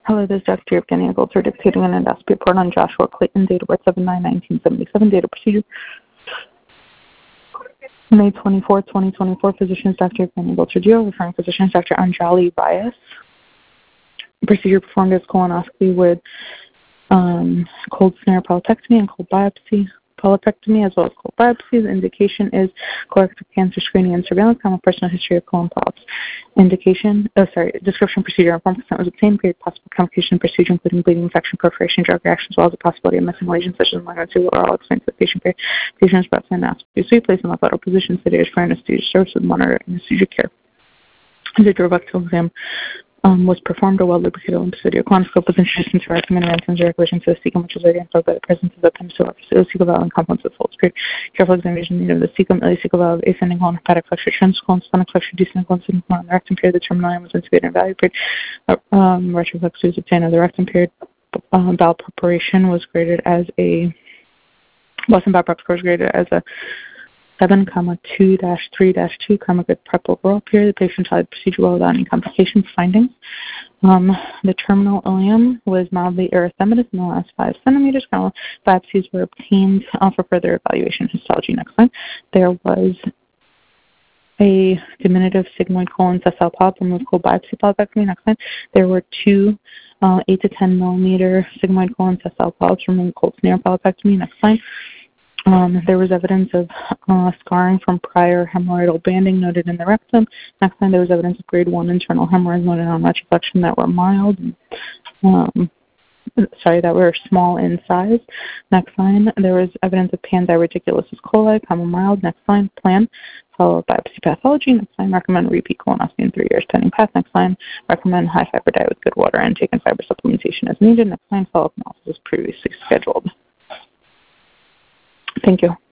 Hello, this is Dr. Evgenia Goltzer dictating an endoscopy report on Joshua Clayton, date of birth 7/9/1977, date of procedure May 24, 2024. Physicians Dr. Evgenia Goltzer, referring physicians Dr. Anjali Bias. Procedure performed as colonoscopy with cold snare polypectomy and cold biopsy. Polypectomy as well as cold biopsy. The indication is colorectal cancer screening and surveillance, common personal history of colon polyps. Description procedure and 1% was obtained. Period. Possible complication procedure including bleeding, infection, perforation, drug reactions, as well as the possibility of missing lesions such as malignancy or all explained to the patient. Period. Patient is brought to anesthesia suite, placed in the lateral position, sedated for anesthesia service with monitor anesthesia care. The durorectal exam was performed. A well-lubricated lymphocytic colonoscope was introduced into recommended ransoms regulations to the cecum, which was identified by the presence of the appendiceal ileocecal valve and components of the folds. Careful examination needed of the cecum, ileocecal valve, ascending colon, hepatic flexure, transcolon, splenic flexure, descending colon, sitting colon, the rectum period. The terminal line was intubated and evaluated. Retroflex was obtained of the rectum period. Bowel preparation was graded as a Boston bowel prep score was graded as a 7,2-3-2, good prep overall period. The patient had procedure well without any complications. Findings. The terminal ileum was mildly erythematous in the last 5 centimeters. Biopsies were obtained for further evaluation. Histology. Next slide. There was a diminutive sigmoid colon sessile polyp removed cold biopsy polypectomy. Next slide. There were 2 8 to 10 millimeter sigmoid colon sessile polyps removed cold snare polypectomy. Next slide. There was evidence of scarring from prior hemorrhoidal banding noted in the rectum. Next time, there was evidence of grade 1 internal hemorrhoids noted on retroflexion that were mild, that were small in size. Next line, there was evidence of pandiverticulosis coli, common mild. Next line, plan, followed biopsy pathology. Next line, recommend repeat colonoscopy in 3 years pending path. Next line, recommend high fiber diet with good water intake and fiber supplementation as needed. Next line, follow-up analysis as previously scheduled. Thank you.